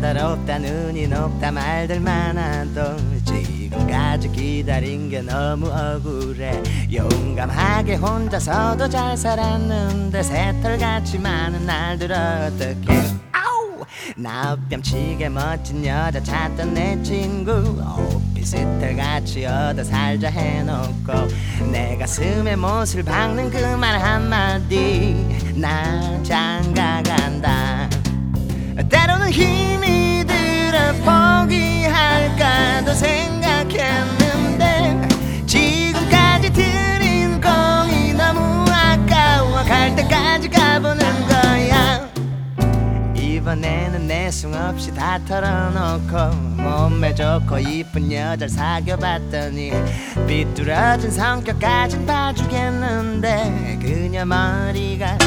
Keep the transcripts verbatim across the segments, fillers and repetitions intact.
까다롭다 눈이 높다 말들 많아도 지금까지 기다린 게 너무 억울해. 용감하게 혼자서도 잘 살았는데 새털같이 많은 날들 어떡해. 아우 나 뺨치게 멋진 여자 찾던 내 친구 오피스텔같이 얻어 살자 해놓고 내 가슴에 못을 박는 그 말 한마디 나 장가간다. 때로는 힘이 들어 포기할까도 생각했는데 지금까지 들인 공이 너무 아까워 갈 때까지 가보는 거야. 이번에는 내숭 없이 다 털어놓고 몸매 좋고 이쁜 여자를 사귀어봤더니 삐뚤어진 성격까진 봐주겠는데 그녀 머리가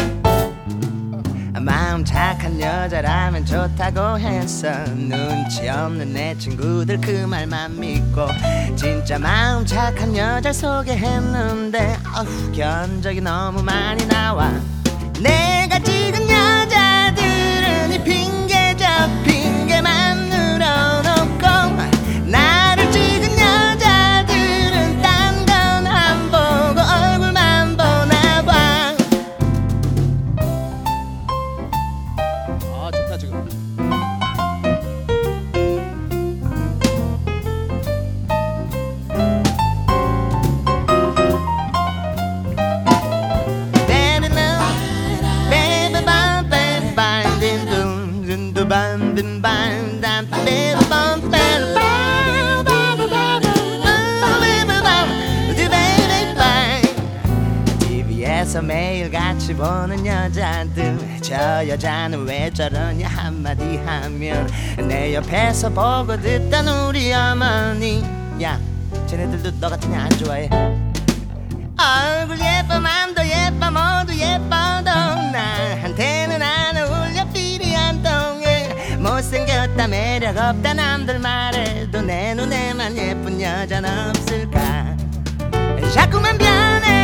마음 착한 여자라면 좋다고 했어. 눈치 없는 내 친구들 그 말만 믿고 진짜 마음 착한 여자를 소개했는데 어후 견적이 너무 많이 나와. 내가 찍은 여자들은 이 핑계적 핑계만 늘어놓고 나를 찍은 여자들은 딴 건 안 보고 얼굴만 보나 봐. 아 좋다 지금. 티비에서 매일 같이 보는 여자들 저 여자는 왜 저러냐 한마디 하면 내 옆에서 보고 듣던 우리 어머니 야 쟤네들도 너 같은 애 안 좋아해. 얼굴 예뻐 맘도 예뻐 모두 예뻐도 나한테는 안 어울려 필이 안 통해. 못생겼다 매력 없다 남들 말해도 내 눈에만 예쁜 여자는 없을까. 자꾸만 변해